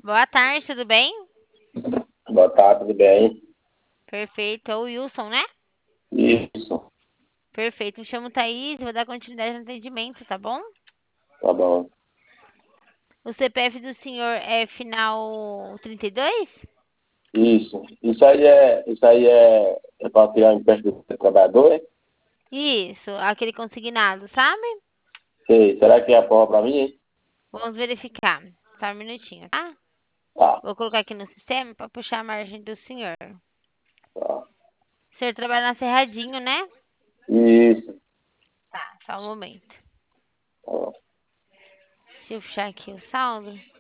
Boa tarde, tudo bem? Boa tarde, tudo bem? Perfeito. É o Wilson, né? Isso, Perfeito. Me chamo Thaís, vou dar continuidade no atendimento, tá bom? tá bom. O CPF do senhor é final 32? Isso aí é para tirar o imposto do trabalhador, hein? Isso, aquele consignado, sabe? Sei, será que é a prova para mim, hein? Vamos verificar. Só um minutinho, tá? Tá, Vou colocar aqui no sistema para puxar a margem do senhor. tá. O senhor trabalha na Cerradinho, né? Isso, Tá, só um momento. tá bom. Deixa eu puxar aqui o saldo.